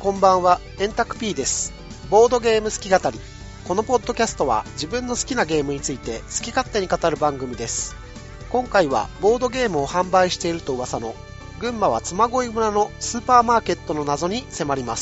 こんばんは、円卓 P です。ボードゲーム好き語り。このポッドキャストは自分の好きなゲームについて好き勝手に語る番組です。今回はボードゲームを販売していると噂の群馬は嬬恋村のスーパーマーケットの謎に迫ります。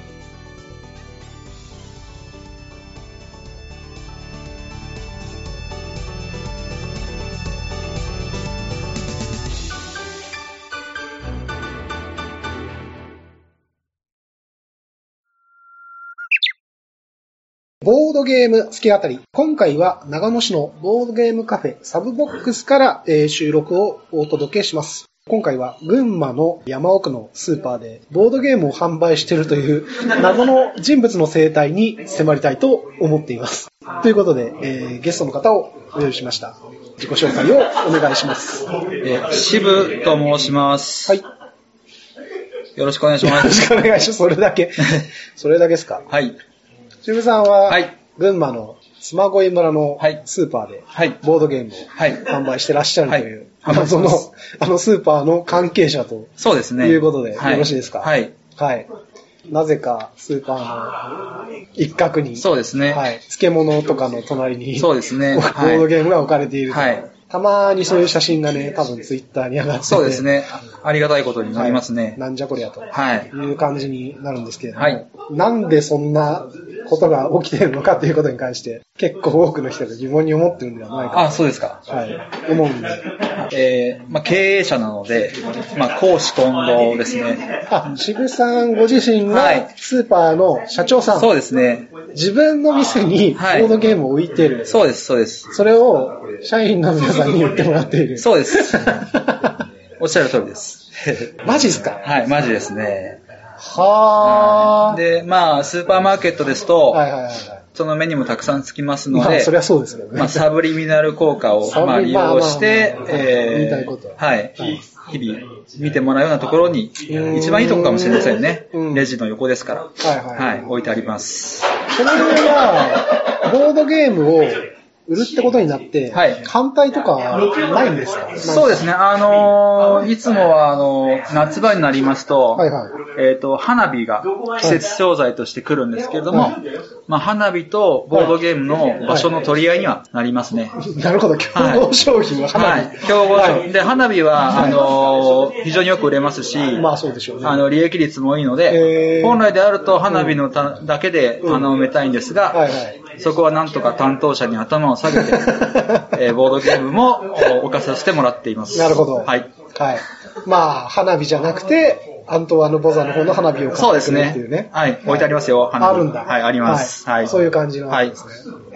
ボードゲーム好き語り。今回は長野市のボードゲームカフェサブボックスから、収録をお届けします。今回は群馬の山奥のスーパーでボードゲームを販売しているという謎の人物の生態に迫りたいと思っています。ということで、ゲストの方をお呼びしました。自己紹介をお願いします。 渋と申します。 はい。 よろしくお願いします。 よろしくお願いします。それだけ。それだけですか。 はい。 渋さんは、 はい、 群馬の嬬恋村のスーパーで、ボードゲームを販売してらっしゃるという、そのスーパーの関係者とそうですね。 いうことで、よろしいですか？ はい。 はい。なぜかスーパーの一角に、 そうですね。 はい。漬物とかの隣に、 そうですね。 ボードゲームが置かれていると。 はい。 たまにそういう写真がね、多分ツイッターに上がってて。 そうですね。ありがたいことになりますね。 はい、なんじゃこりゃと。 はい。 いう感じになるんですけれども。 はい。 なんでそんなことが起きているのかということに関して、結構多くの人が疑問に思ってるんではないかと。 あ、そうですか。 はい。思うんで。 経営者なので、公私混同ですね。 渋さんご自身がスーパーの社長さん。 そうですね。 自分の店にボードゲームを置いてる。 そうです、そうです。 それを社員の皆さんに言ってもらっている。 そうです。おっしゃる通りです。 マジですか？ はい、マジですね。 はー。 で、スーパーマーケットですと、その目にもたくさんつきますので、 そりゃそうですよね。 サブリミナル効果を利用して、 言いたいこと。 はい。日々見てもらうようなところに、一番いいところかもしれませんね。レジの横ですから。はい。置いてあります。 それは、ボードゲームを売るってことになって、反対とかないんですか？ そうですね。いつもは、夏場になりますと、花火が季節商材として来るんですけれども、花火とボードゲームの場所の取り合いにはなりますね。 なるほど。競合商品は花火。 はい。競合商品。で、花火は、非常によく売れますし、 そうでしょうね。 利益率もいいので、本来であると花火のだけで穴を埋めたいんですが、そこはなんとか担当者に頭を下げて、ボードゲームも置かさせてもらっています。 なるほど。 はい。 はい。花火じゃなくて、アントワーヌ・ボザの方の花火を買ってくれるっていうね。 はい。置いてありますよ、花火。 あるんだ。 はい、あります。はい。 そういう感じなんですね。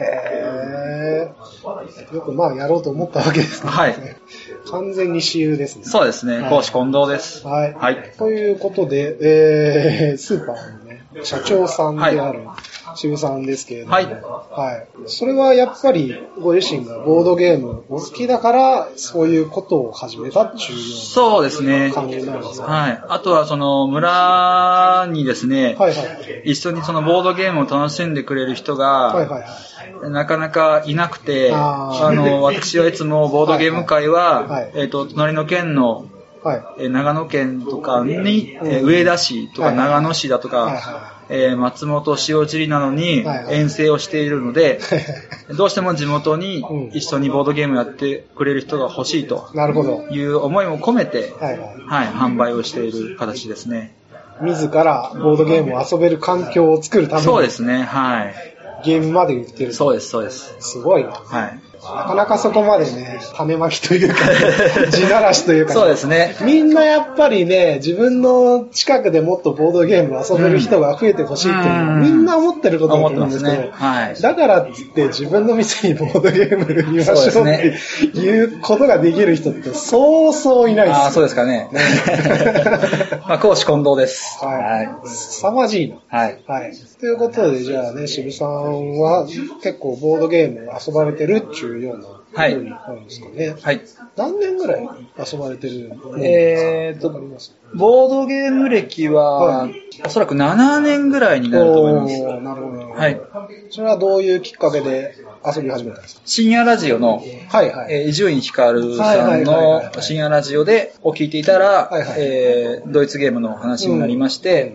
よくやろうと思ったわけですね。 はい。 完全に私有ですね。 そうですね。公私混同です。 はい。ということで、スーパーのね、社長さんである渋さんですけれども、それはやっぱりご自身がボードゲームお好きだから、そういうことを始めたっていうような感じなんですか？ はい。あとはその村にですね、一緒にそのボードゲームを楽しんでくれる人が、なかなかいなくて、私はいつもボードゲーム会は、隣の県の長野県とかに、上田市とか長野市だとか、松本塩尻などに遠征をしているので、どうしても地元に一緒にボードゲームやってくれる人が欲しいという思いも込めて、販売をしている形ですね。 自らボードゲームを遊べる環境を作るために。 そうですね、はい。 ゲームまで売ってる。 そうです、そうです。 すごいな。 はい。 なかなかそこまでね、種まきというか、地ならしというか、 そうですね。 みんなやっぱりね、自分の近くでもっとボードゲームを遊べる人が増えてほしいっていうのは、みんな思ってることだと思うんですけど、だからって言って自分の店にボードゲーム売りましょうっていうことができる人ってそうそういないです。 そうですかね。公私混同です。 凄まじいな。ということで、じゃあね、渋さんは結構ボードゲームを遊ばれてるっていうようなことになるんですかね。何年ぐらい遊ばれてるの？ ボードゲーム歴は、おそらく7年ぐらいになると思います。 なるほど。それはどういうきっかけで遊び始めたんですか？ 深夜ラジオの、伊集院光さんの深夜ラジオでを聞いていたら、ドイツゲームの話になりまして、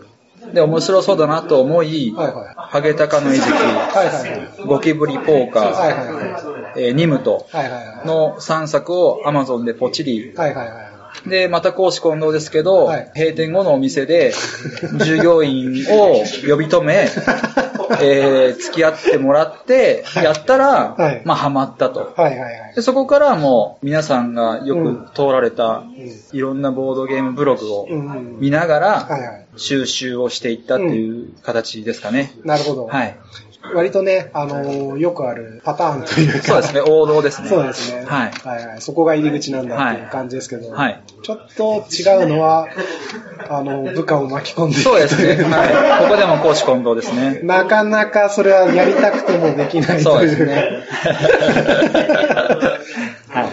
で、面白そうだなと思い、ハゲタカの餌食、ゴキブリポーカー、ニムトの3作を Amazon でポチリ。で、また公私混同ですけど、閉店後のお店で従業員を呼び止め、付き合ってもらって、やったら、まあ、ハマったと。で、そこからもう、皆さんがよく通られた、いろんなボードゲームブログを見ながら、収集をしていったっていう形ですかね。 なるほど。はい。割とね、よくあるパターンというか。 そうですね、王道ですね。 そうですね。はい。そこが入り口なんだっていう感じですけど、ちょっと違うのは、部下を巻き込んでそうですね。はい。ここでも公私混同ですね。 なかなかそれはやりたくてもできないという。そうですね。はい。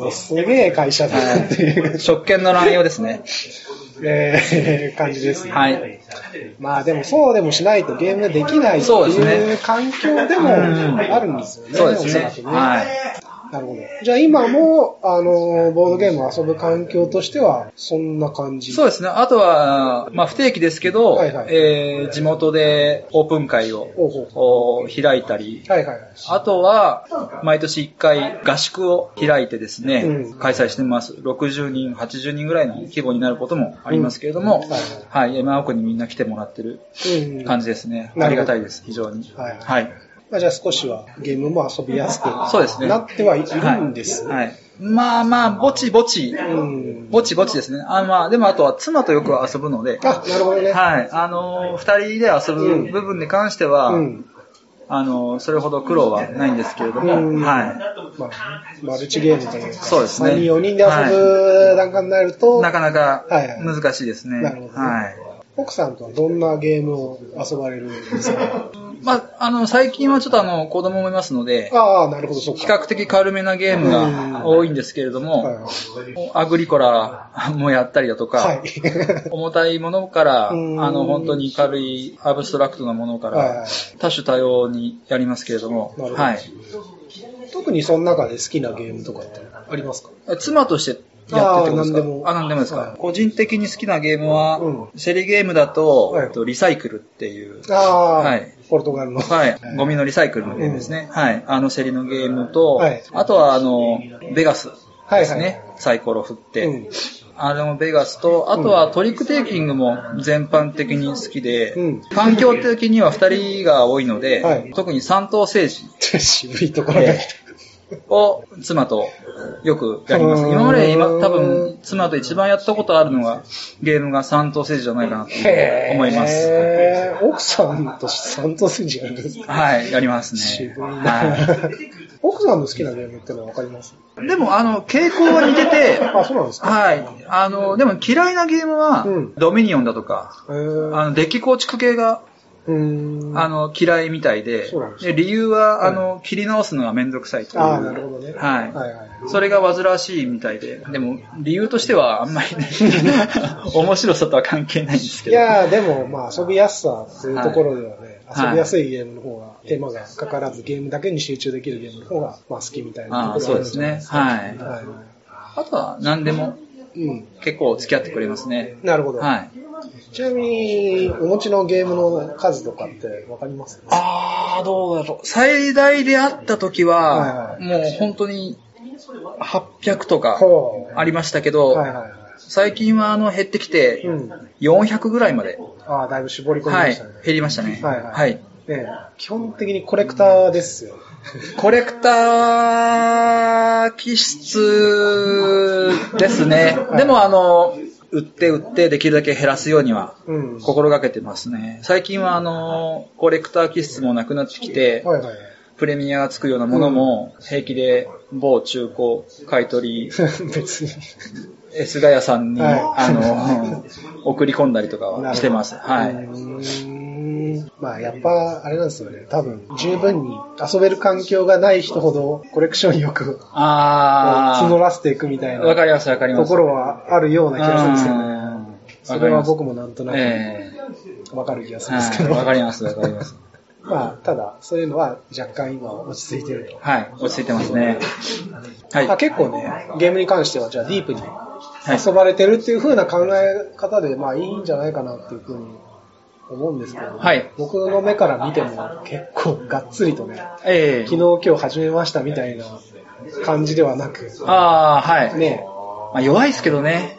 すげえ会社だなっていう。 職権の乱用ですね。 感じですね。 はい。 まあでもそうでもしないとゲームできないっていう環境でもあるんですよね。 そうですね。はい。 なるほど。じゃあ今も、ボードゲームを遊ぶ環境としては、そんな感じ？ そうですね。あとは、まあ不定期ですけど、地元でオープン会を開いたり、あとは、毎年1回合宿を開いてですね、開催してます。60人、80人ぐらいの規模になることもありますけれども、はい、山奥にみんな来てもらってる感じですね。ありがたいです、非常に。はい。 じゃあ少しはゲームも遊びやすくなってはいるんです。 はい。まあ、ぼちぼちですね。まあ、でもあとは妻とよく遊ぶので。 なるほどね。 はい。二人で遊ぶ部分に関しては、それほど苦労はないんですけれども、はい。 まあ、マルチゲームというか、 そうですね。 3人4人で遊ぶ段階になると、 なかなか難しいですね。 なるほど。はい。奥さんとはどんなゲームを遊ばれるんですか？ まあ、最近はちょっと子供もいますので、 なるほど、そうか。 比較的軽めなゲームが多いんですけれども、アグリコラもやったりだとか、重たいものから、本当に軽いアブストラクトなものから、多種多様にやりますけれども、はい。 特にその中で好きなゲームとかってありますか？ 妻としてやってってことですか？何でもですか。個人的に好きなゲームは、競りゲームだと、リサイクルっていう、 ポルトガルの。 ゴミのリサイクルのゲームですね。競りのゲームと、あとはベガスですね。サイコロ振って。ベガスと、あとはトリックテイキングも全般的に好きで、環境的には2人が多いので、特に三等政治。 渋いところで。 を妻とよくやります。今まで多分妻と一番やったことあるのがゲームが三等政治じゃないかなと思います。 奥さんと三等政治やるんですか？ はい、やりますね。 渋いな。奥さんの好きなゲームってのはわかります？ でも傾向は似てて、 そうなんですか？ はい。でも嫌いなゲームはドミニオンだとか、デッキ構築系が嫌いみたいで、理由は、切り直すのがめんどくさいという。 なるほどね。 はい。それが煩わしいみたいで、でも、理由としてはあんまりね、面白さとは関係ないんですけど。 いやでも、まあ、遊びやすさというところではね、遊びやすいゲームの方が、手間がかからずゲームだけに集中できるゲームの方が、まあ、好きみたいなところがあるんじゃないですか。 そうですね。はい。あとは、何でも、結構付き合ってくれますね。 なるほど。 はい。 ちなみに、お持ちのゲームの数とかってわかりますか？どうだろう。最大であった時は、もう本当に800とかありましたけど、最近は減ってきて、400ぐらいまで。 だいぶ絞り込みましたね。 減りましたね。はい。 基本的にコレクターですよ。 コレクター気質ですね。でも売ってできるだけ減らすようには心がけてますね。最近はコレクター気質もなくなってきて、プレミアがつくようなものも平気で某中古買い取り別に S ガヤさんに、送り込んだりとかはしてます。はい。 まあやっぱあれなんですよね。多分十分に遊べる環境がない人ほどコレクションよく募らせていくみたいなわかりますところはあるような気がするんですよね。それは僕もなんとなくわかる気がするんですけど。 わかります。 まあただそういうのは若干今落ち着いてると。 はい、落ち着いてますね。 はい。結構ねゲームに関してはじゃあディープに遊ばれてるっていう風な考え方でまあいいんじゃないかなっていう風に思うんですけど、 はい、 僕の目から見ても結構がっつりとね、昨日今日始めましたみたいな感じではなく、 はい。 ね、 まあ、弱いですけどね。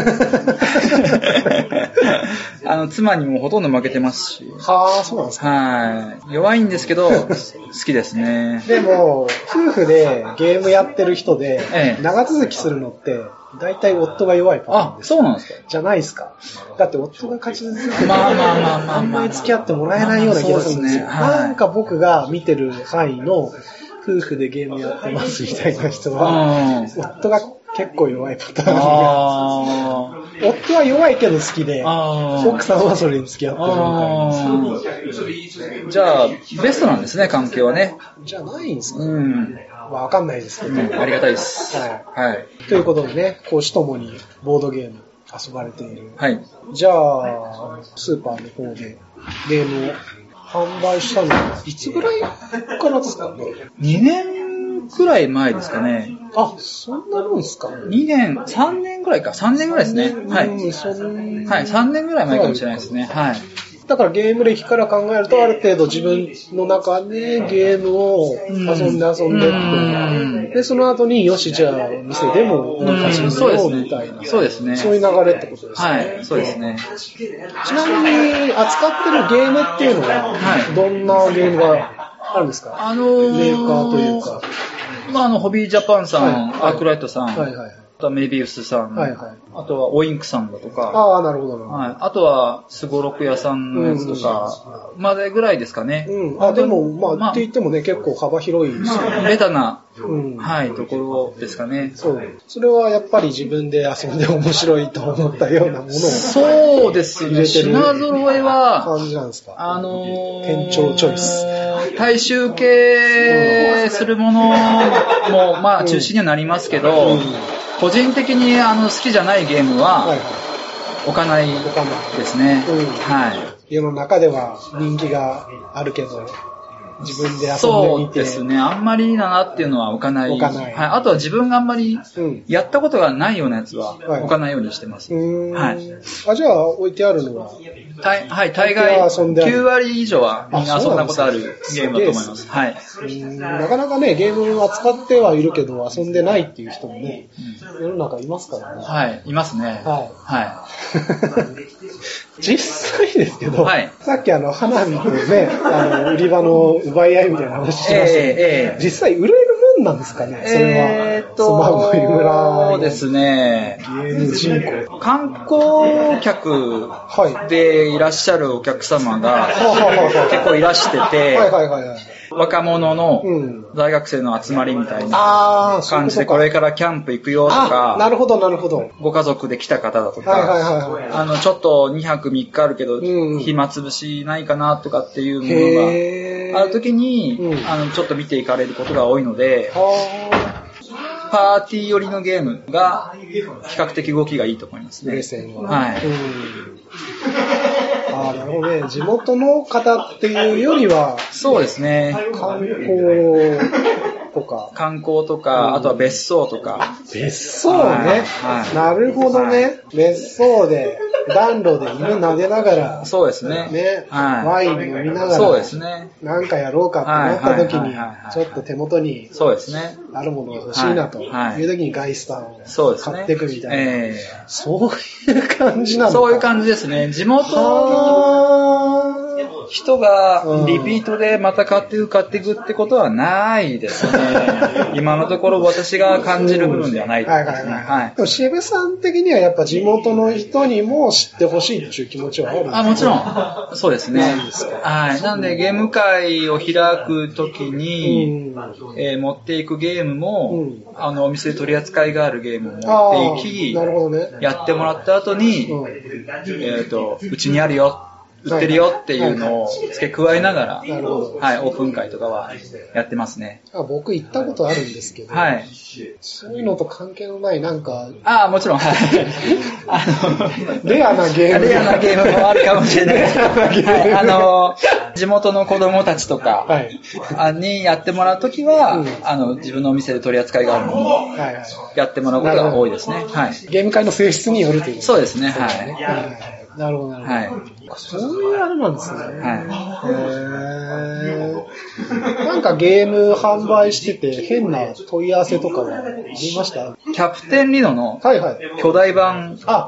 妻にもほとんど負けてますし。 はあ、そうなんですか。 はい。弱いんですけど、好きですね。 でも、夫婦でゲームやってる人で、長続きするのって、大体夫が弱いパターンです。 そうなんですか。 じゃないですか。だって夫が勝ち続けて、 あんまり付き合ってもらえないような気がするんですよ。なんか僕が見てる範囲の夫婦でゲームやってますみたいな人は、夫が結構弱いパターンが。夫は弱いけど好きで、奥さんはそれに付き合ってるみたいな。 じゃあ、ベストなんですね、関係はね。 じゃないんですかね。わかんないですけど。 ありがたいです。 はい。ということでね、公私ともにボードゲーム遊ばれている。 はい。 じゃあ、スーパーの方でゲームを販売したのはいつぐらいからですかね。 2年くらい前ですかね。 あ、そんなもんですか。 2年、3年ぐらいか。3年ぐらいですね。はい。はい、3年ぐらい前かもしれないですね。はい。 だからゲーム歴から考えるとある程度自分の中でゲームを遊んでって、で、その後によし、じゃあ店でも始めようみたいな。 そうですね。 そういう流れってことですね。 はい、そうですね。 ちなみに扱ってるゲームっていうのは、どんなゲームがあるんですか？メーカーというか。 ホビージャパンさん、アークライトさん。 はいはい。 あとはメビウスさん、あとはオインクさんだとか、 なるほど、 あとはスゴロク屋さんのやつとか、までぐらいですかね。 でも、って言ってもね、結構幅広いですよね。 ベタな、ところですかね。 そう。それはやっぱり自分で遊んで面白いと思ったようなものをそうですね。品揃えは、 感じなんですか。店長チョイス。 大衆系するものも、中心にはなりますけど、個人的に好きじゃないゲームは置かないですね。 世の中では人気があるけど、自分で遊んでみて。 そうですね。あんまりいいなっていうのは置かない。あとは自分があんまりやったことがないようなやつは置かないようにしてます。 じゃあ置いてあるのは大概9割以上はみんな遊んだことあるゲームだと思います。 なかなかね、ゲームを扱ってはいるけど遊んでないっていう人もね、世の中いますからね。 いますね。 実際ですけど、さっき花火とね、売り場の奪い合いみたいな話してましたけど、実際売れるもんなんですかね、それは。 そうですね。 ゲーム人口。 観光客でいらっしゃるお客様が結構いらしてて、若者の大学生の集まりみたいな感じで、これからキャンプ行くよとか、 なるほど、なるほど。 ご家族で来た方だとか、ちょっと2泊3日あるけど、暇つぶしないかなとかっていうものがあるときに、ちょっと見ていかれることが多いので、パーティー寄りのゲームが比較的動きがいいと思いますね。 なるほどね。地元の方っていうよりは、 そうですね。 観光とか、あとは別荘とか。 別荘ね。なるほどね。別荘で、暖炉で犬撫でながら、 そうですね。 ワイン飲みながら、 そうですね。 なんかやろうかってなった時に、ちょっと手元に、 そうですね。 あるものが欲しいなという時にガイスターを買っていくみたいな。そういう感じなのか。 そういう感じですね。地元の人がリピートでまた買っていくってことはないですね。今のところ私が感じる部分ではないですね。 でも渋さん的にはやっぱ地元の人にも知ってほしいっていう気持ちはあるんですか？ もちろん。そうですね。なんでゲーム会を開くときに、持っていくゲームも、お店で取り扱いがあるゲームを持っていき、やってもらった後に、うちにあるよ。売ってるよっていうのを付け加えながら、オープン会とかはやってますね。 僕行ったことあるんですけど、そういうのと関係のないなんか、 もちろん、 レアなゲーム。 レアなゲームもあるかもしれない。 地元の子供たちとかにやってもらうときは、自分のお店で取り扱いがあるのに、やってもらうことが多いですね。はい。 ゲーム会の性質によるという。 そうですね。はい。 なるほど、なるほど。はい。そういうあれなんですね。はい。なんかゲーム販売してて変な問い合わせとかはありました？ キャプテンリノの巨大版が、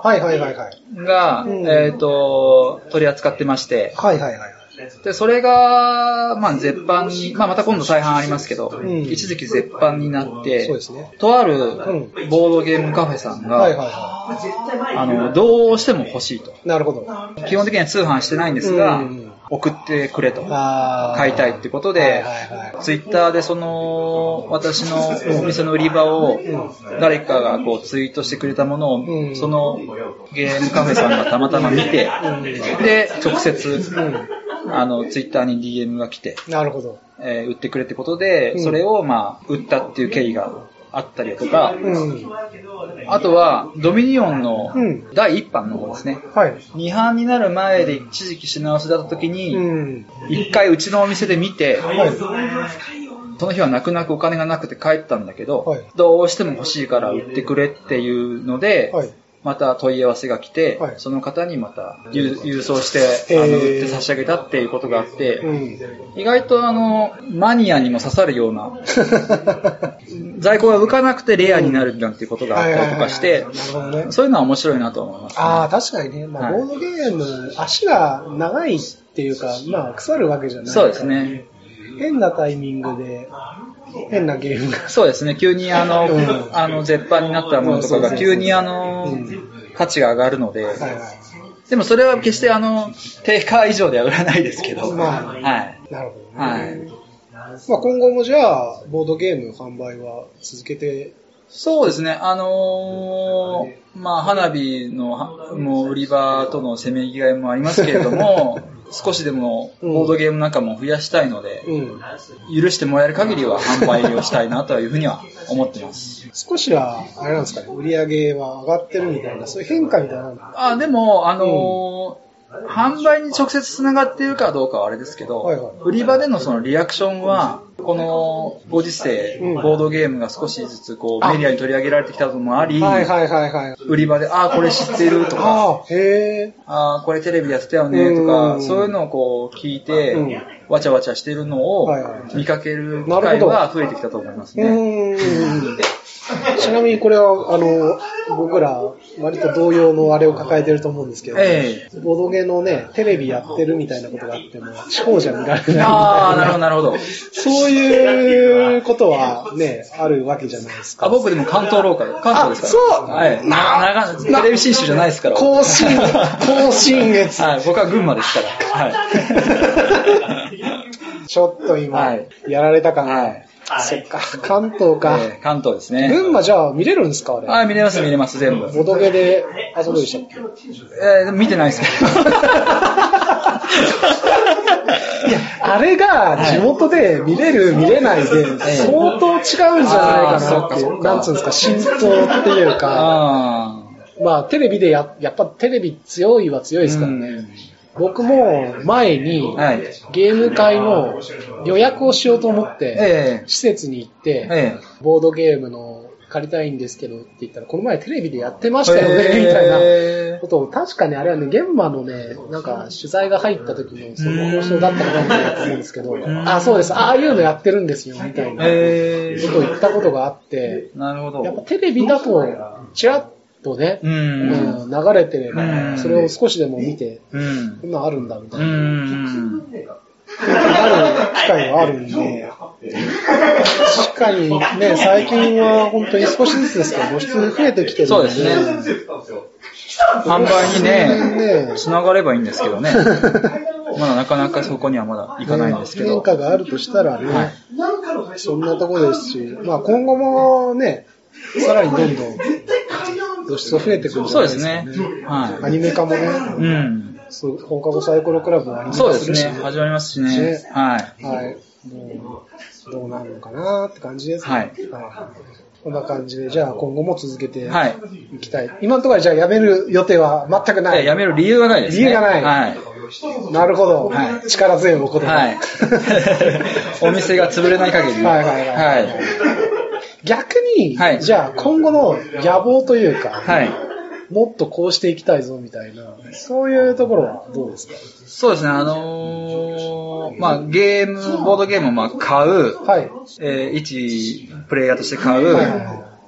取り扱ってまして、で、それが、まあ、絶版に、まあ、また今度再販ありますけど、一時期絶版になって、とあるボードゲームカフェさんが、どうしても欲しいと。 なるほど。 基本的には通販してないんですが、送ってくれと。買いたいってことで、ツイッターで私のお店の売り場を、誰かがこうツイートしてくれたものを、そのゲームカフェさんがたまたま見て、で、直接、ツイッターに DM が来て、 なるほど。 売ってくれってことで、それをまあ、売ったっていう経緯があったりとか、あとは、ドミニオンの第1版の方ですね。2版になる前で一時期品薄だった時に、1回うちのお店で見て、その日は泣く泣くお金がなくて帰ったんだけど、どうしても欲しいから売ってくれっていうので、また問い合わせが来て、その方にまた郵送して売って差し上げたっていうことがあって、意外とマニアにも刺さるような在庫が浮かなくてレアになるなんていうことがあったりとかして、そういうのは面白いなと思います、ね。 ああ、確かにね。まあ、ボードゲーム、足が長いっていうか、まあ、腐るわけじゃないから。 そうですね。 変なタイミングで、変なゲームが。 そうですね。急に絶版になったものとかが急に価値が上がるので、でもそれは決して定価以上では売らないですけど。 まあ、 はい。 なるほど、 ね。はい。 まあ今後もじゃあ、ボードゲーム販売は続けて。 そうですね。まあ花火の売り場とのせめぎ合いもありますけれども、少しでもボードゲーム仲間を増やしたいので、許してもらえる限りは販売をしたいなというふうには思ってます。 少しは、あれなんですかね、売り上げは上がってるみたいな、そういう変化みたいな。 でも、販売に直接つながっているかどうかはあれですけど、売り場でのそのリアクションは、このご時世、ボードゲームが少しずつこうメディアに取り上げられてきたのもあり、売り場で、これ知ってるとか、これテレビやってたよねとか、そういうのをこう聞いて、わちゃわちゃしてるのを見かける機会は増えてきたと思いますね。 ちなみにこれは、僕ら、割と同様のあれを抱えてると思うんですけど、ボードゲーのね、テレビやってるみたいなことがあっても、地方じゃ見られないみたいな。 なるほど、なるほど。 そういうことはね、あるわけじゃないですか。 僕でも関東ローカル。関東ですから。そう。テレビ新州じゃないですから。 甲信越。 僕は群馬ですから。 ちょっと今、やられたかな。そっか、関東か。 関東ですね。 群馬じゃあ見れるんですかあれ。 見れます、全部。 ボドゲで遊ぶでしたっけ？ 見てないですけど。 いや、あれが地元で見れる、見れないで、相当違うんじゃないかなっていう。なんつうんですか、浸透っていうか。まあ、テレビでやっぱテレビ強いは強いですからね。僕も前にゲーム会の予約をしようと思って施設に行ってボードゲームの借りたいんですけどって言ったらこの前テレビでやってましたよねみたいなことを確かにあれはね現場のねなんか取材が入った時のその放送だったかなと思うんですけどそうですああいうのやってるんですよみたいなことを言ったことがあってなるほどやっぱテレビだとちらっとね、流れてれば、それを少しでも見て、こんなあるんだみたいな。なる機会があるんで、確かにね、最近は本当に少しずつですけど、露出増えてきてるんで。 そうですね。販売にね、繋がればいいんですけどね。まだなかなかそこにはまだいかないんですけど。 変化があるとしたらね、そんなとこですし、まあ今後もね、さらにどんどん露出が増えてくるんじゃないですかね。そうですね。アニメ化もね。放課後サイコロクラブもアニメ化するし、 そうですね。始まりますしね。 どうなるのかなって感じですね。こんな感じで、じゃあ今後も続けていきたい。今のところじゃあ辞める予定は全くない。 辞める理由がないですね。 理由がない。 なるほど。はい。力強いお言葉。 はい。お店が潰れない限り。 はいはいはい。はい、逆に、はい、じゃあ今後の野望というか、はい、もっとこうしていきたいぞみたいな、そういうところはどうですか？ そうですね、まあ、ボードゲームをまあ買う、はい、一プレイヤーとして買う、はいはい、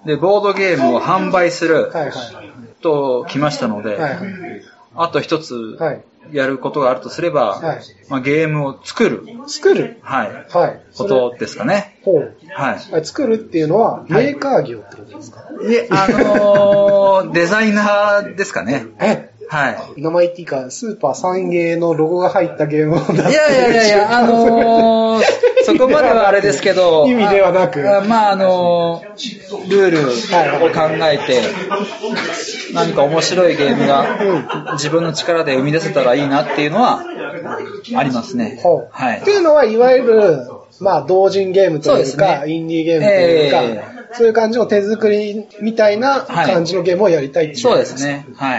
で、ボードゲームを販売する、はいはい、と来ましたので、はいはい、あと一つ、はいやることがあるとすれば、はいまあ、ゲームを作る。はい。はい。ことですかね。 ほう。はい。作るっていうのは、メーカー業ってことですか？ デザイナーですかね。はい。 名前言っていいか、スーパー3ゲーのロゴが入ったゲームを出してる。 いや、そこまではあれですけど。 意味ではなく。 まあ、ルールを考えて、何か面白いゲームが自分の力で生み出せたらいいなっていうのはありますね。 はい。っていうのは、いわゆる、まあ、同人ゲームというか、インディーゲームというか、そういう感じの手作りみたいな感じのゲームをやりたいっていう、 そうですね。はい。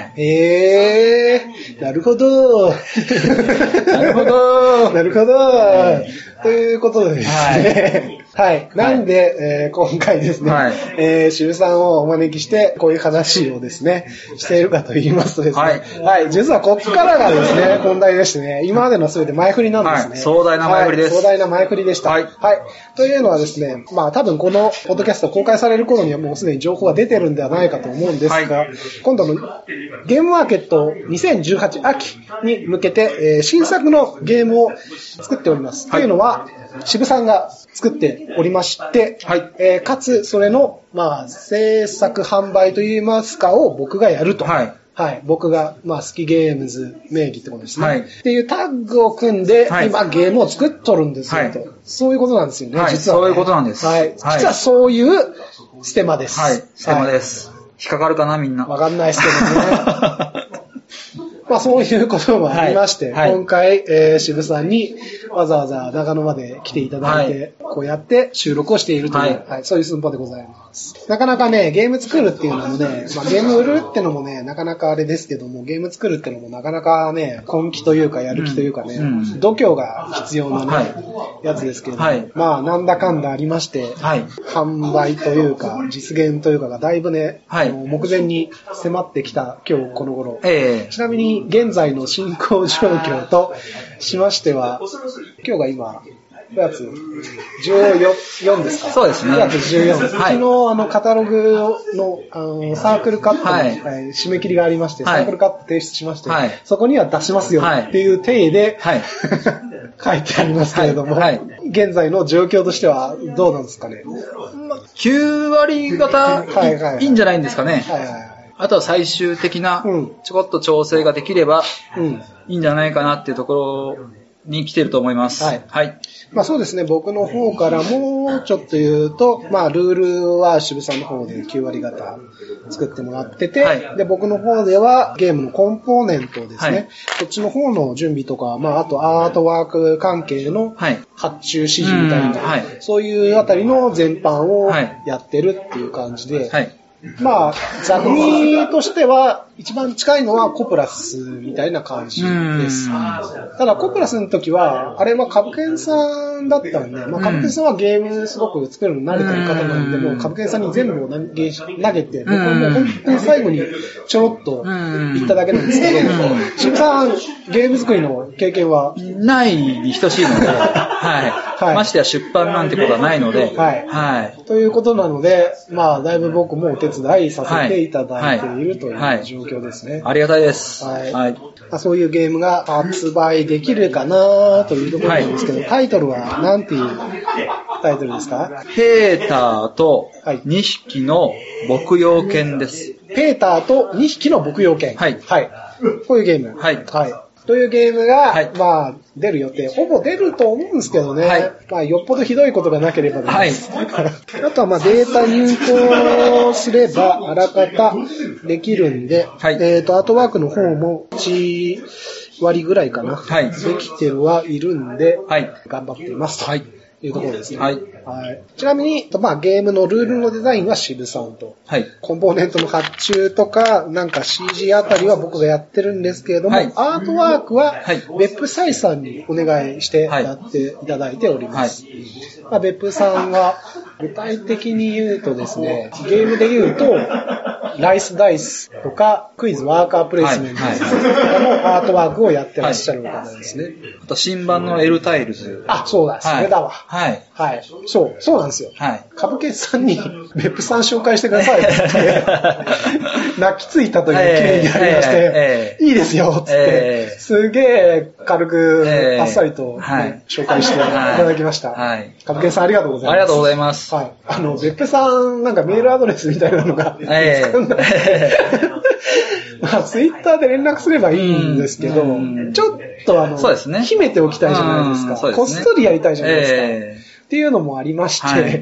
なるほど。 なるほど。 なるほど。ということでですね。はい。なんで、今回ですね、はい、渋さんをお招きして、こういう話をですね、しているかと言いますとですね、はい。はい。実はこっからがですね、本題でしてね、今までの全て前振りなんですね。はい、 壮大な前振りです。 壮大な前振りでした。はい。はい。というのはですね、まあ多分このポッドキャスト公開される頃にはもうすでに情報が出てるんではないかと思うんですが、はい、今度のゲームマーケット2018秋に向けて、新作のゲームを作っております。はい、というのは、渋さんが作っておりまして、はいかつそれの、まあ、制作販売といいますかを僕がやると。はい。はい。僕が、まあ、好きゲームズ名義ってことですね。はい。っていうタッグを組んで、はい、今ゲームを作っとるんですよ、と。そういうことなんですよね、 はい、 実は、ね。 そういうことなんです。 はい。実はそういうステマです。 はい。ステマです。引っかかるかな、みんな。 わかんないですけどね。まあそういうこともありまして、はい、今回、渋さんにわざわざ長野まで来ていただいて、はい、こうやって収録をしているという、はい、そういう寸法でございます。なかなかね、ゲーム作るっていうのもね、まあゲーム売るってのもね、なかなかあれですけども、ゲーム作るってのもなかなかね、根気というかやる気というかね、度胸が必要なね、はい、やつですけども、はい、まあなんだかんだありまして、はい、販売というか、実現というかがだいぶね、はい、目前に迫ってきた今日この頃。ちなみに現在の進行状況としましては、今日が今、9月14ですか？ そうですね。 9月14。はい、昨日、カタログの、サークルカットの、はい、締め切りがありまして、サークルカット提出しまして、はい、そこには出しますよっていう体で、はい、書いてありますけれども、はいはい、現在の状況としてはどうなんですかね ？9割方いいんじゃないんですかね。はいはいはい、あとは最終的なちょこっと調整ができればいいんじゃないかなっていうところに来てると思います。はい。はい。 まあそうですね、僕の方からもちょっと言うと、まあルールは渋さんの方で9割方作ってもらってて、はい、で僕の方ではゲームのコンポーネントですね、はい、そっちの方の準備とか、まああとアートワーク関係の発注指示みたいな、はい、そういうあたりの全般をやってるっていう感じで、はい、まあ、座組としては、一番近いのはコプラスみたいな感じです。ただ、コプラスの時は、あれはカブケンさんだったんで、まあ、カブケンさんはゲームすごく作るの慣れてる方なんで、もうカブケンさんに全部を投げて、僕はもう本当に最後にちょろっと言っただけなんですけど、渋さん、ゲーム作りの経験はないに等しいので、はい。ましてや出版なんてことはないので、はい。はい。 ということなので、まあ、だいぶ僕もお手伝いさせていただいているという状況ですね。 ありがたいです。 はい。はい、そういうゲームが発売できるかなというところなんですけど、タイトルは何ていうタイトルですか？ ペーターと2匹の牧羊犬です。 ペーターと2匹の牧羊犬。はい。はい。こういうゲーム。はい。はい。というゲームが、はい、まあ、出る予定。ほぼ出ると思うんですけどね。はい、まあ、よっぽどひどいことがなければです。はい、あとは、まあ、データ入稿すれば、あらかたできるんで、はい、アートワークの方も1割ぐらいかな。はい、できてはいるんで、はい、頑張っています。はい。 いうところですね。 はい。 はい。ちなみに、ゲームのルールのデザインは渋さんと。 はい。 コンポーネントの発注とか、なんか CG あたりは僕がやってるんですけれども、はい、アートワークは、別府サイさんにお願いしてやっていただいております。はい。別府さんが、具体的に言うとですね、ゲームで言うと、ライスダイスとか、クイズワーカープレイスメントとかのアートワークをやってらっしゃる方ですね。 あと、新版の L タイルズ。 あ、そうだ、それだわ。 はい。 はい。そうなんですよ。 はい。 株券さんに、別府さん紹介してくださいって言って、泣きついたという経緯がありまして、いいですよって、すげえ軽く、あっさりと、紹介していただきました。はい。株券さんありがとうございます。 ありがとうございます。 はい。別府さん、なんかメールアドレスみたいなのが、ツイッターで連絡すればいいんですけど、ちょっとそうですね。 秘めておきたいじゃないですか。こっそりやりたいじゃないですか。っていうのもありまして、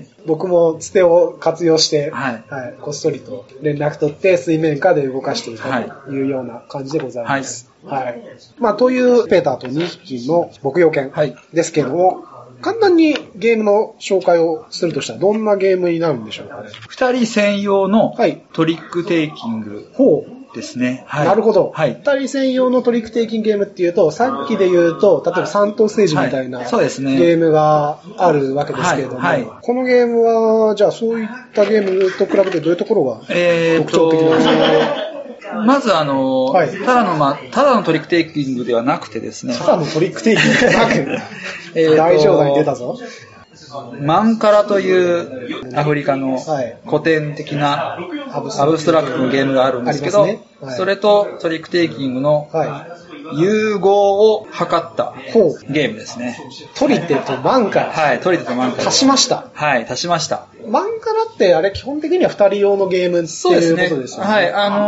僕もつてを活用して、こっそりと連絡取って水面下で動かしていたというような感じでございます。はい。というペーターと2匹の牧羊犬ですけども、簡単にゲームの紹介をするとしたらどんなゲームになるんでしょうかね。 二人専用のトリックテイキングですね。 はい。なるほど。はい。二人専用のトリックテイキングゲームっていうと、さっきで言うと、例えば3等ステージみたいな、そうですね、ゲームがあるわけですけれども、このゲームは、じゃあそういったゲームと比べてどういうところが特徴的なんですか？ まずただのトリックテイキングではなくてですね。 ただのトリックテイキングではなく大丈夫に出たぞ。 マンカラというアフリカの古典的なアブストラクトのゲームがあるんですけど、それとトリックテイキングの融合を図ったゲームですね。 トリテとマンカラ。 はい、トリテとマンカラ。 足しました。 はい、足しました。 マンカラってあれ基本的には2人用のゲームっていうことですよね。そうですね。 はい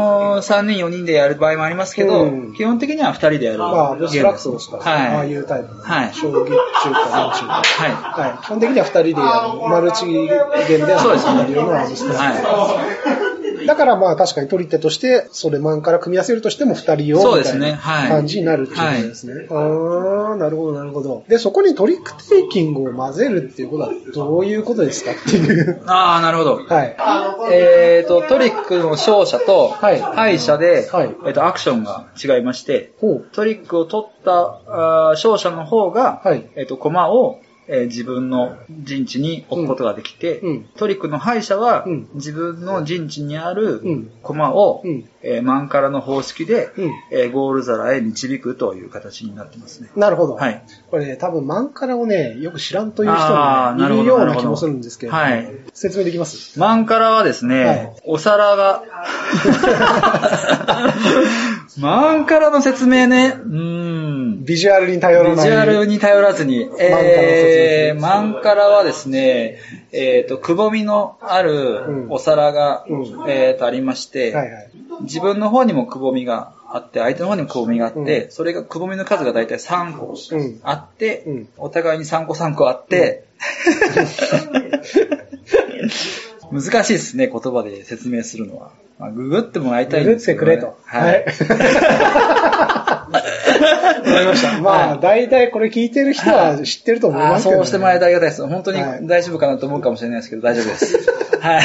、3人4人でやる場合もありますけど、基本的には2人でやるゲーム。 アブストラクトですから、ああいうタイプの。将棋中か何中か。はい。基本的には2人でやる。マルチゲームでやるようなアブストラクト。だから確かに取り手として、それマンから組み合わせるとしても2人用みたいな感じになるっていうことですね。なるほど、なるほど。で、そこにトリックテイキングを混ぜるっていうことはどういうことですかっていう。 なるほど。はい。トリックの勝者と敗者で、アクションが違いまして、トリックを取った勝者の方が、駒を自分の陣地に置くことができて、トリックの敗者は自分の陣地にある駒をマンカラの方式でゴール皿へ導くという形になってますね。 なるほど。はい。これね、多分マンカラをね、よく知らんという人もいるような気もするんですけど、説明できます？ マンカラはですね、お皿がマンカラの説明ね、 ビジュアルに頼らない。 ビジュアルに頼らずに、マンカラはですね、くぼみのあるお皿が、ありまして、自分の方にもくぼみがあって、相手の方にもくぼみがあって、それがくぼみの数がだいたい3個あって、お互いに3個あって、難しいですね、言葉で説明するのは。ググってもらいたいんですけど、ね。 ググってくれと。はい。わかりました。大体これ聞いてる人は知ってると思いますけど、ね。 そうしてもらえてありがたいです。本当に大丈夫かなと思うかもしれないですけど、大丈夫です。はい。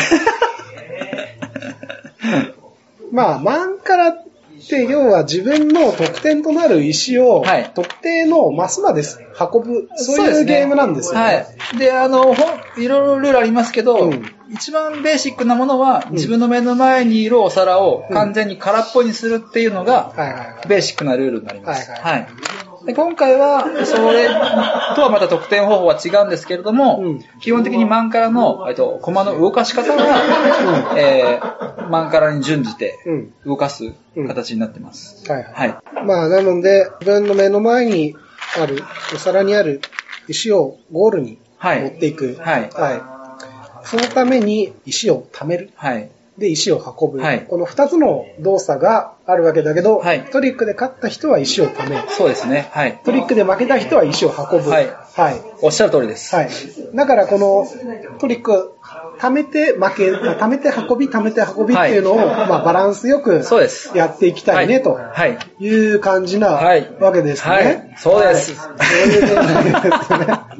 マンカラって要は自分の得点となる石を特定のマスまで運ぶ、そういうゲームなんですよね。はい。 で、いろいろルールありますけど、一番ベーシックなものは、自分の目の前にいるお皿を完全に空っぽにするっていうのが、ベーシックなルールになります。はい。で今回は、それとはまた得点方法は違うんですけれども、基本的にマンカラの、駒の動かし方は、マンカラに準じて動かす形になってます。はい。 なので、自分の目の前にある、お皿にある石をゴールに持っていく。はい。そのために石を貯める。はい。で、石を運ぶ。はい。この2つの動作があるわけだけど、はい。トリックで勝った人は石を貯め。 そうですね。はい。 トリックで負けた人は石を運ぶ。はい。はい。 おっしゃる通りです。 はい。だからこのトリック、貯めて貯めて運びっていうのを、バランスよくやっていきたいね、という感じなわけですね。 はい。そうです。 そういうゲームですね。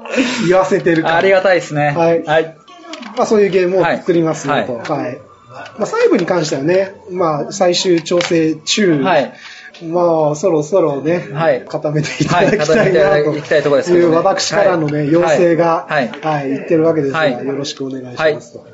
言わせてるから。 ありがたいですね。 はい。 はい。 まあそういうゲームを作りますよと。はい。まあ細部に関してはね、まあ最終調整中。はい。まあ、そろそろね、はい、固めていただきたいなという私からのね、要請が、はい、言ってるわけですが、よろしくお願いしますと。はい。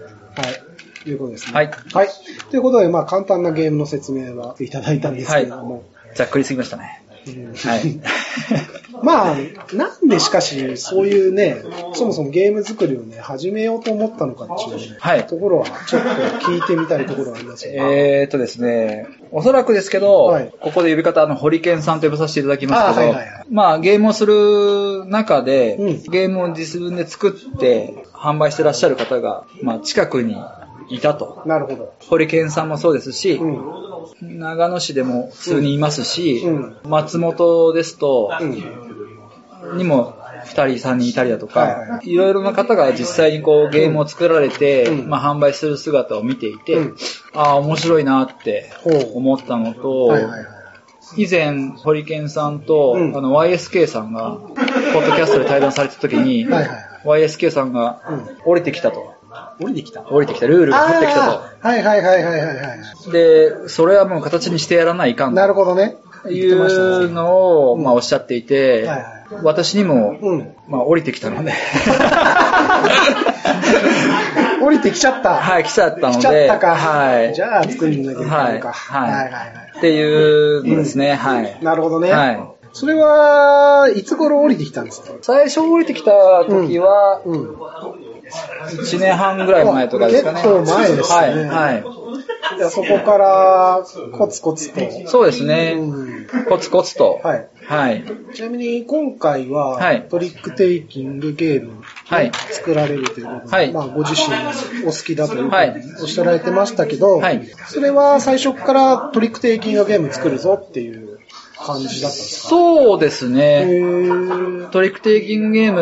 いうことですね。はい。はい。ということで、まあ、簡単なゲームの説明はいただいたんですけれども。 ざっくりすぎましたね。はい。 まあ、なんでしかし、そういうね、そもそもゲーム作りをね、始めようと思ったのかっていう、ね、はい、ところは、ちょっと聞いてみたいところはありますよね。ですね、おそらくですけど、はい、ここで呼び方、ホリケンさんと呼ばさせていただきますけど、まあ、ゲームをする中で、ゲームを自分で作って販売してらっしゃる方が、まあ、近くにいたと。 なるほど。 ホリケンさんもそうですし、長野市でも普通にいますし、松本ですと、にも2人3人いたりだとか、いろいろな方が実際にこうゲームを作られて、まあ、販売する姿を見ていて、ああ面白いなって思ったのと、以前ホリケンさんと、YSK さんがポッドキャストで対談された時に、YSK さんが降りてきたと。 降りてきた、 ルールが降ってきたと。 はい。 で、それはもう形にしてやらないかん。 なるほどね。 いうのを、まあおっしゃっていて、私にも、まあ降りてきたので。 降りてきちゃった。 はい、来ちゃったので。 来ちゃったか。 はい。 じゃあ作んなきゃいけないのか。 はい。っていうのですね。はい。 なるほどね。はい。それは、いつ頃降りてきたんですか？ 最初降りてきた時は、1年半ぐらい前とかですかね。 結構前ですね。はい。じゃあそこからコツコツと。 そうですね。コツコツと。 はい。 はい。 ちなみに今回はトリックテイキングゲームを作られるということで、はい、まあご自身お好きだというふうにおっしゃられてましたけど、はい、それは最初からトリックテイキングゲーム作るぞっていう感じだったんですか？ そうですね。トリックテイキングゲー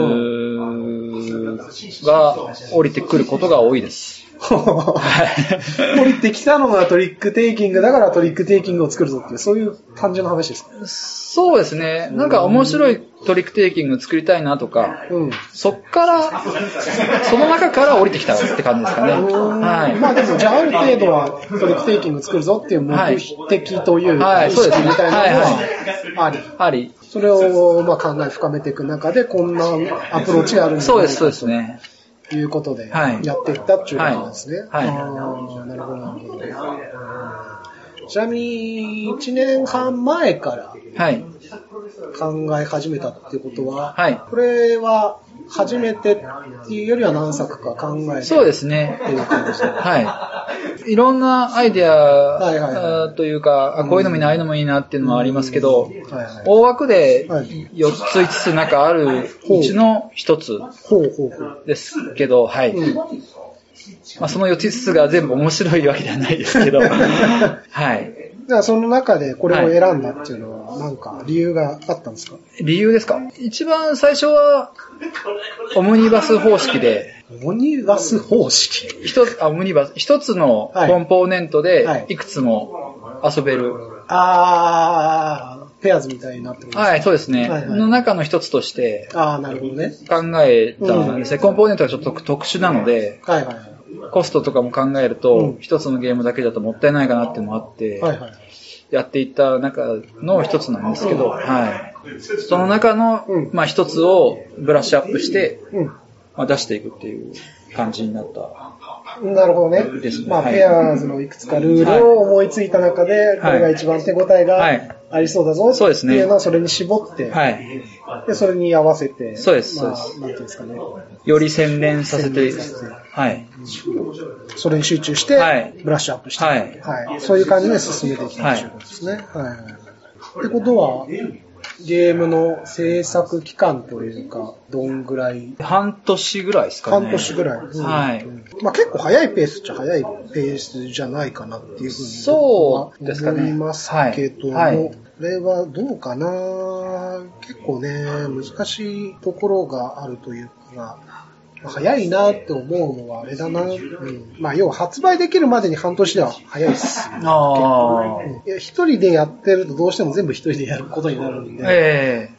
ムが降りてくることが多いです。 降りてきたのがトリックテイキングだからトリックテイキングを作るぞっていう、そういう単純な話ですか？ そうですね。なんか面白いトリックテイキング作りたいなとか、そっから、その中から降りてきたって感じですかね。はい。 まあでも、じゃあある程度はトリックテイキング作るぞっていう目的というか、意識みたいなのはあり。それをまあ考え深めていく中で、こんなアプローチがあるんだそうですね。 いうことで、やっていったっていうことですね。なるほど、なるほど。ちなみに、1年半前から考え始めたっていうことは、これは初めてっていうよりは何作か考えてそうですね。 っていう感じですね。 はい。いろんなアイデアというか、こういうのもいいな、ああいうのもいいなっていうのはありますけど、大枠で4つ5つなんかあるうちの1つですけど、はい。まあその4つ5つが全部面白いわけではないですけど、はい。 じゃあその中でこれを選んだっていうのは何か理由があったんですか？ 理由ですか？一番最初はオムニバス方式で。 オムニバス方式？ オムニバス。一つのコンポーネントでいくつも遊べる。 ペアーズみたいになってます。 はい、そうですね。の中の一つとして。 なるほどね。 考えたんですね。コンポーネントがちょっと特殊なので。コストとかも考えると、一つのゲームだけだともったいないかなっていうのもあって、やっていった中の一つなんですけど、その中の、まあ一つをブラッシュアップして、まあ、出していくっていう感じになった。 なるほどね。まあ、ペアーズのいくつかルールを思いついた中で、これが一番手応えがありそうだぞっていうのをそれに絞って、で、それに合わせて、 そうです。 なんていうんですかね。 より洗練させて、 それに集中して、ブラッシュアップして、そういう感じで進めていきたいということですね。ってことは、ゲームの制作期間というか、どんぐらい？ 半年ぐらいですかね。 半年ぐらい。まあ結構早いペースっちゃ早いペースじゃないかなっていうふうにそうですかね。 思いますけども、これはどうかな？結構ね、難しいところがあるというか、早いなって思うのはあれだな。まあ要は発売できるまでに半年では早いっす。一人でやってるとどうしても全部一人でやることになるんで、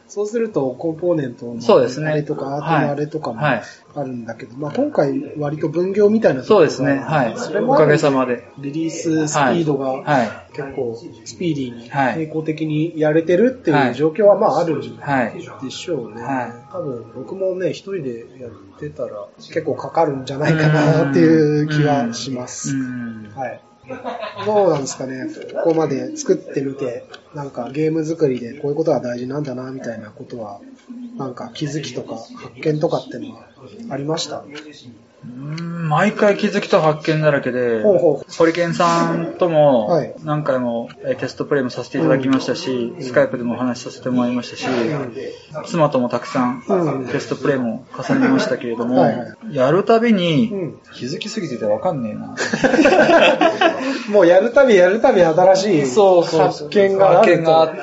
そうするとコンポーネントのあれとかアートのあれとかもあるんだけど、まあ今回割と分業みたいなところが、 そうですね。はい。 それもおかげさまで。 リリーススピードが結構スピーディーに並行的にやれてるっていう状況はまああるんでしょうね。多分僕もね、一人でやってたら結構かかるんじゃないかなっていう気はします。はい。どうなんですかね、ここまで作ってみて、なんかゲーム作りでこういうことが大事なんだなみたいなことは、なんか気づきとか発見とかってのはありました？ 毎回気づきと発見だらけで、ホリケンさんとも何回もテストプレイもさせていただきましたし、スカイプでもお話しさせてもらいましたし、妻ともたくさんテストプレイも重ねましたけれども、やるたびに気づきすぎててわかんねえな。 もうやるたび新しい発見があって、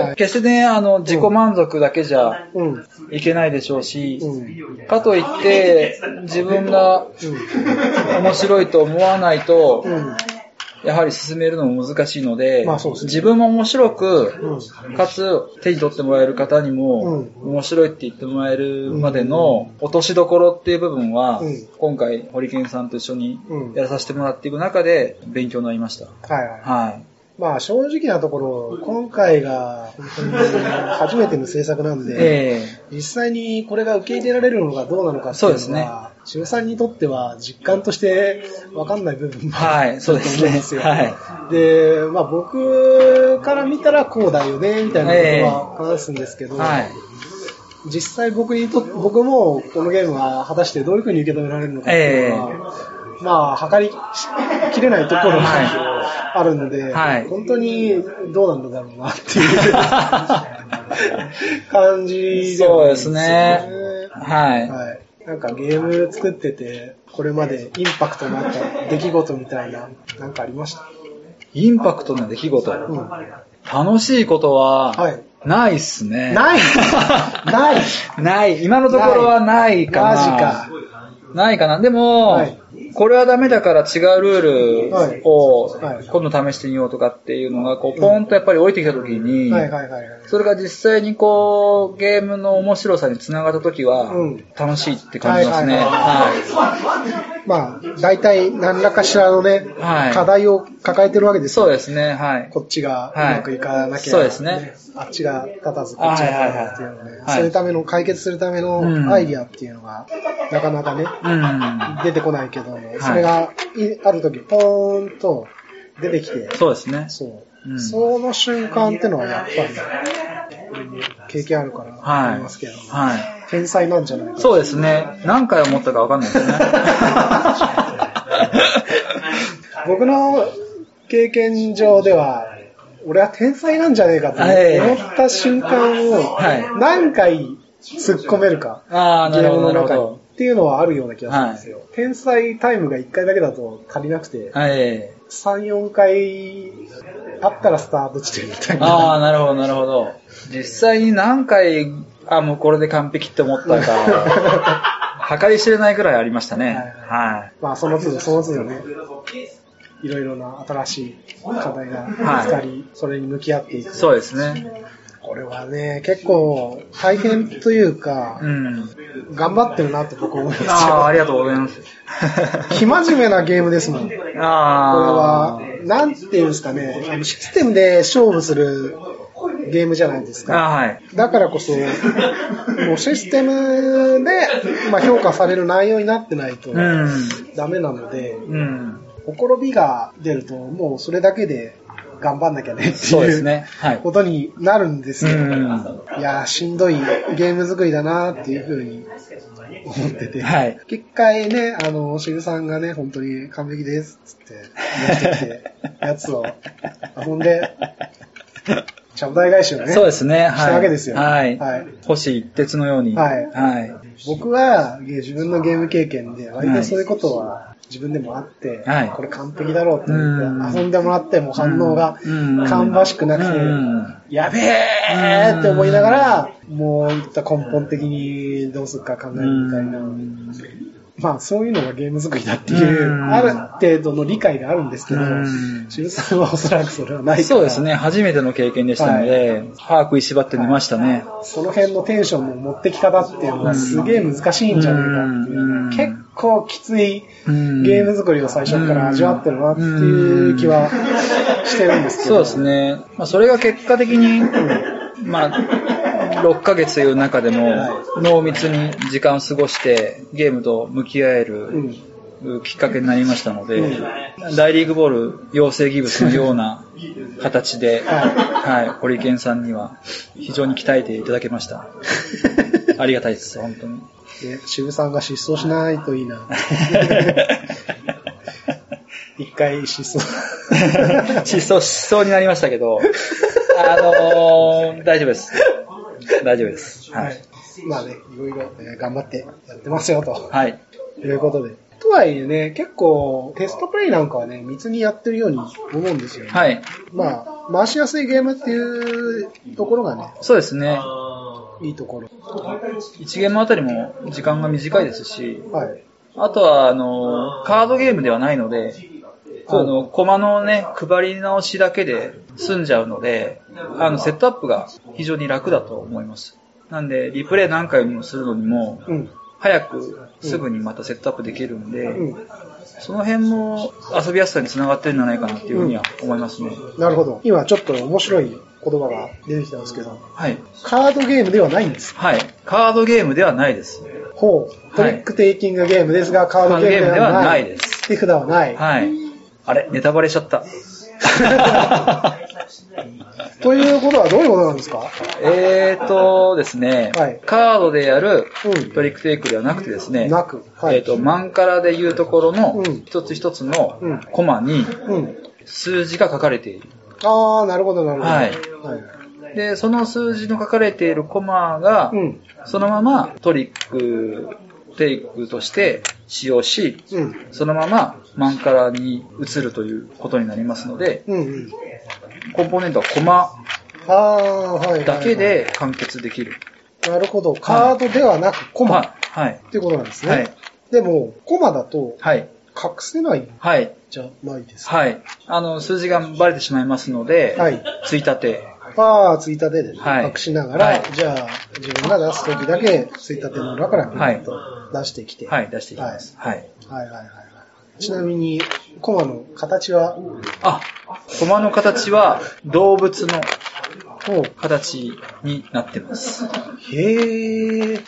決してね、自己満足だけじゃいけないでしょうし、かといって自分が面白いと思わないと、やはり進めるのも難しいので、自分も面白く、かつ手に取ってもらえる方にも面白いって言ってもらえるまでの落としどころっていう部分は、今回ホリケンさんと一緒にやらさせてもらっていく中で勉強になりました。はい。 まあ正直なところ、今回が本当に初めての制作なんで、実際にこれが受け入れられるのかどうなのかっていうのは、シュウさんにとっては実感として分かんない部分もあると思うんですよ。で、まあ僕から見たらこうだよね、みたいなことは話すんですけど、実際僕もこのゲームは果たしてどういう風に受け止められるのかっていうのは、まあ測りきれないところがあるので、本当にどうなんだろうなっていう感じではあるんですよね。なんかゲーム作ってて、これまでインパクトのあった出来事みたいな、なんかありました？ インパクトな出来事、楽しいことは、ないっすね。ない。今のところはないかな。 マジか。 ないかな。でも、これはダメだから違うルールを今度試してみようとかっていうのがこうポンとやっぱり置いてきたときに、それが実際にこうゲームの面白さにつながったときは楽しいって感じますね。 まあ大体何らかしらのね、課題を抱えてるわけですよ。 そうですね。 こっちがうまくいかなきゃ、 そうですね。 あっちが立たずこっちが立たずっていうのね、そういうための解決するためのアイディアっていうのがなかなかね、出てこないけど、それがある時ポーンと出てきて、 そうですね。 その瞬間ってのはやっぱり経験あるから思いますけど、天才なんじゃないかな。 そうですね。何回思ったか分かんないですね。 僕の経験上では、俺は天才なんじゃねえかと思った瞬間を何回突っ込めるか、ゲームの中にっていうのはあるような気がするんですよ。天才タイムが1回だけだと足りなくて、3、4回あったらスタート地点みたいな。 なるほど。実際に何回、もうこれで完璧って思ったか、計り知れないくらいありましたね。 まあその都度ね、いろいろな新しい課題が見つかり、それに向き合っていく。 そうですね。 これはね、結構大変というか、頑張ってるなって僕思いますよ。 ありがとうございます。 生真面目なゲームですもん。これは、なんていうんですかね、システムで勝負するゲームじゃないですか。だからこそ、もうシステムで、評価される内容になってないとダメなので、ほころびが出ると、もうそれだけで頑張んなきゃねっていうことになるんですけど、いやしんどいゲーム作りだなっていうふうに思ってて、一回ね、しぐさんがね、本当に完璧ですっつって持ってきて、やつを遊んで、ちゃぶ台返しをね、 そうですね、 したわけですよ。 星一徹のように。 僕は自分のゲーム経験で、割とそういうことは自分でもあって、これ完璧だろうって言って遊んでもらっても反応が芳しくなくて、やべえって思いながら、もういった根本的にどうするか考えるみたいなまあそういうのがゲーム作りだっていう、ある程度の理解があるんですけど、渋さんはおそらくそれはないから。 そうですね、初めての経験でしたので、歯食いしばってみましたね。 その辺のテンションの持ってき方っていうのがすげえ難しいんじゃないかっていう、結構きついゲーム作りを最初から味わってるなっていう気はしてるんですけど。 そうですね。まあそれが結果的に、まあ、6ヶ月という中でも濃密に時間を過ごしてゲームと向き合えるきっかけになりましたので、大リーグボール養成ギブスのような形で、はい、ホリケンさんには非常に鍛えていただけました。ありがたいです、本当に。 渋さんが失踪しないといいな。一回失踪。 失踪しそうになりましたけど、大丈夫です。大丈夫です。はい。 まあね、いろいろ頑張ってやってますよと。 はい。 ということで。とはいえね、結構テストプレイなんかはね、密にやってるように思うんですよね。 はい。 まあ、回しやすいゲームっていうところがね。 そうですね。 いいところ。 1ゲームあたりも時間が短いですし、 はい。 あとは、カードゲームではないので、コマのね、配り直しだけで済んじゃうので、セットアップが非常に楽だと思います。なんで、リプレイ何回もするのにも、早くすぐにまたセットアップできるんで、その辺も遊びやすさにつながってるんじゃないかなっていうふうには思いますね。 なるほど。今ちょっと面白い言葉が出てきたんですけど、 はい。 カードゲームではないんです。 はい。カードゲームではないです。 ほう。トリックテイキングゲームですが、カードゲームではないです。手札はない。 はい。あれ、ネタバレしちゃった。 ということはどういうことなんですか？ ですね、はい、カードでやるトリックテイクではなくてですね、はい、マンカラでいうところの一つ一つのコマに数字が書かれている。 ああ、なるほど、なるほど。はい。 で、その数字の書かれているコマが、そのままトリックテイクとして使用し、そのままマンカラに移るということになりますので、コンポーネントはコマだけで完結できる。 なるほど。カードではなくコマ、 はい、 っていうことなんですね。はい、でも、コマだと隠せないじゃないですか。 はい。数字がバレてしまいますので、ついたて。 ついたてで隠しながら、じゃあ自分が出すときだけついたての裏から出してきて。 はい、出していきます。はい。 ちなみに、コマの形は？ コマの形は動物の形になってます。 へー。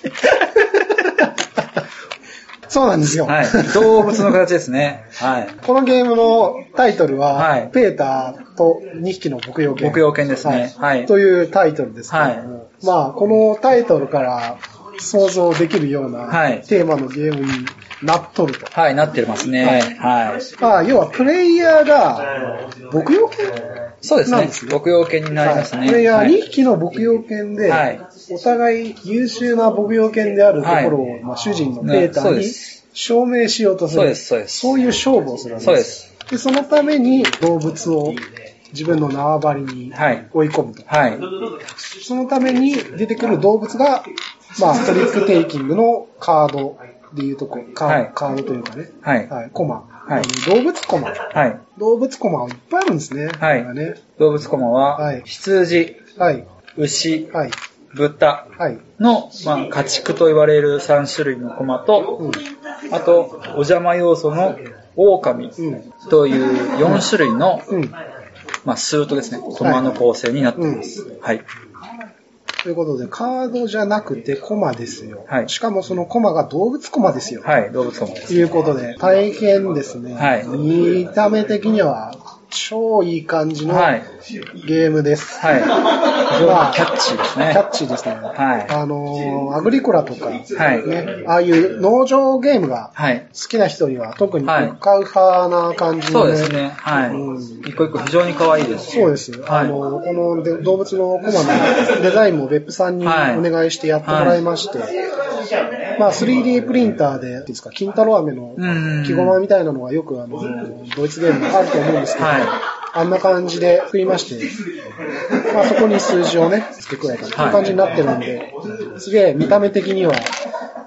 そうなんですよ。 はい。動物の形ですね。はい。 このゲームのタイトルは、ペーターと2匹の牧羊犬。 牧羊犬ですね。 はい。というタイトルですけれども、まあ、このタイトルから想像できるようなテーマのゲームになっとると。 はい、なってますね。 はい。要は、プレイヤーが牧羊犬？ そうですね。牧羊犬になりますね。 プレイヤー2匹の牧羊犬で、お互い優秀な牧羊犬であるところを、主人のペーターに証明しようとする。そういう勝負をするわけです。で、そのために動物を自分の縄張りに追い込むと。そのために出てくる動物が、トリックテイキングのカードでいうとカードというかね。コマ。動物コマ。動物コマはいっぱいあるんですね。 動物コマは、羊、牛、豚の、家畜と言われる3種類のコマと、あと、お邪魔要素の狼という4種類の、スートですね。コマの構成になっています。 ということで、カードじゃなくてコマですよ。しかもそのコマが動物コマですよ。 動物コマです。 ということで、大変ですね。見た目的には超いい感じのゲームです。 非常にキャッチーですね。 キャッチーですね。アグリコラとか、ああいう農場ゲームが好きな人には特に買う派な感じの、 そうですね。一個一個非常に可愛いです。 そうです。この動物のコマのデザインも別府さんにお願いしてやってもらいまして、3D プリンターで、金太郎飴の木駒みたいなのがよくドイツゲームがあると思うんですけど、あんな感じで作りまして、そこに数字をね、付け加えたという感じになってるんで、すげえ見た目的には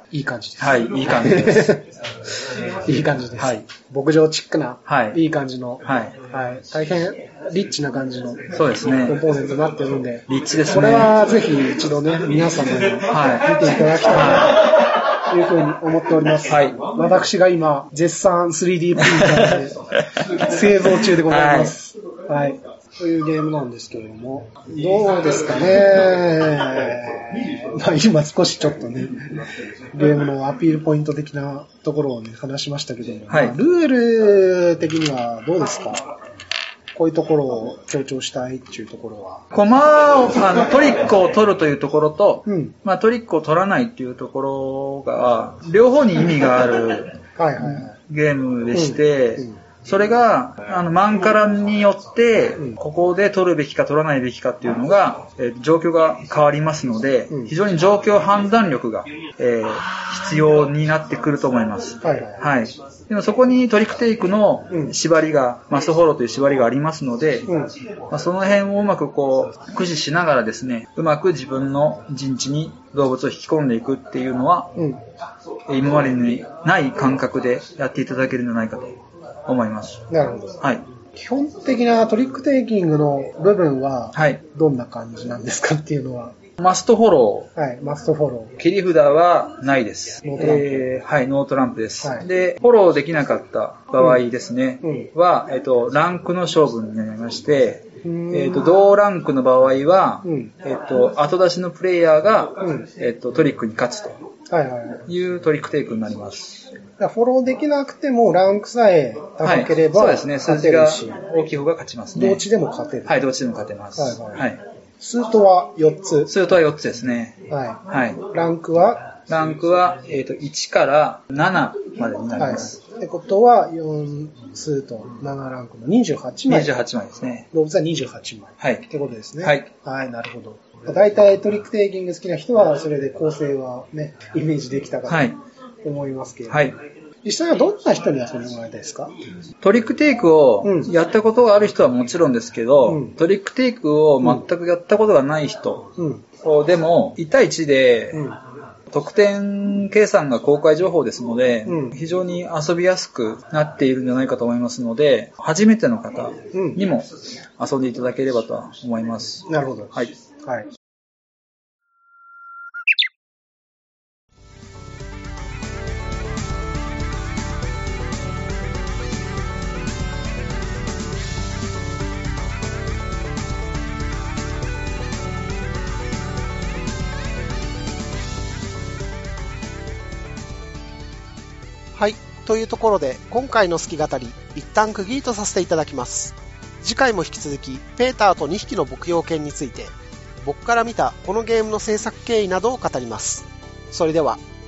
いい感じです。 はい、いい感じです。 いい感じです。 はい。 牧場チックな、 はい。 いい感じの、 はい。 はい。大変リッチな感じの、 そうですね。 コンポーネントになってるんで、 リッチですね。 これはぜひ一度ね、皆様に見ていただきたいというふうに思っております。 はい。 私が今、絶賛 3D プリンターで製造中でございます。はい。というゲームなんですけれども、どうですかね。まあ今少しちょっとね、ゲームのアピールポイント的なところをね、話しましたけども、 はい。 まあ、ルール的にはどうですか？こういうところを強調したいっていうところは。 コマを、トリックを取るというところと、まあトリックを取らないっていうところが、両方に意味があるゲームでして、それが、マンカラによって、ここで取るべきか取らないべきかっていうのが、状況が変わりますので、非常に状況判断力が、必要になってくると思います。はい。でもそこにトリックテイクの縛りが、マスフォローという縛りがありますので、まあ、その辺をうまく駆使しながらですね、うまく自分の陣地に動物を引き込んでいくっていうのは、今までにない感覚でやっていただけるんじゃないかと思います。 なるほど。 はい。 基本的なトリックテイキングの部分は、どんな感じなんですかっていうのは。 マストフォロー。 はい、マストフォロー。 切り札はないです。 ノートランプ。 はい、ノートランプです。はい、で、フォローできなかった場合ですね、は、ランクの勝負になりまして、同ランクの場合は、後出しのプレイヤーが、トリックに勝つというトリックテイクになります。 フォローできなくてもランクさえ高ければ、 そうですね、数字が大きい方が勝ちますね。 同値でも勝てる。 はい、同値でも勝てます。はい。 スートは4つ。 スートは4つですね。 はい。ランクは 1から7までになります。 ってことは、4スート、7ランクの28枚。 28枚ですね。 動物は28枚。 はい。 ってことですね。 はい。 はい、なるほど。大体トリックテイキング好きな人は、それで構成はね、イメージできたかと思いますけど。はい。実際はどんな人に遊んでもらいたいですか？ トリックテイクをやったことがある人はもちろんですけど、トリックテイクを全くやったことがない人でも、1対1で得点計算が公開情報ですので、非常に遊びやすくなっているんじゃないかと思いますので、初めての方にも遊んでいただければと思います。 なるほど。はい。はい。はい。というところで、今回の好き語り、一旦区切りとさせていただきます。次回も引き続き、ペーターと2匹の牧羊犬について、僕から見たこのゲームの制作経緯などを語ります。それでは。